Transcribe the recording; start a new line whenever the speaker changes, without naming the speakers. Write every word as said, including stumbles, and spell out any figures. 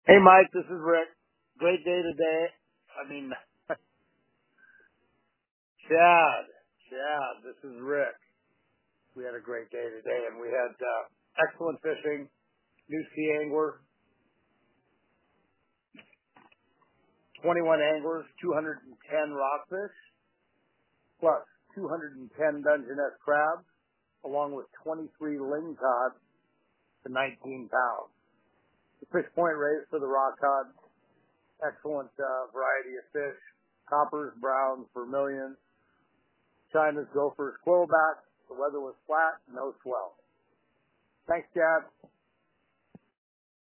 Hey, Mike, this is Rick. Great day today. I mean, Chad, Chad, this is Rick. We had a great day today, and we had uh, excellent fishing. New sea angler, twenty-one anglers, two hundred ten rockfish, plus two hundred ten Dungeness crabs, along with twenty-three ling cod to nineteen pounds. The fish point raise for the rock cod, excellent uh, variety of fish, coppers, browns, vermilions, China's, gophers, quillbacks. The weather was flat, no swell. Thanks, Chad.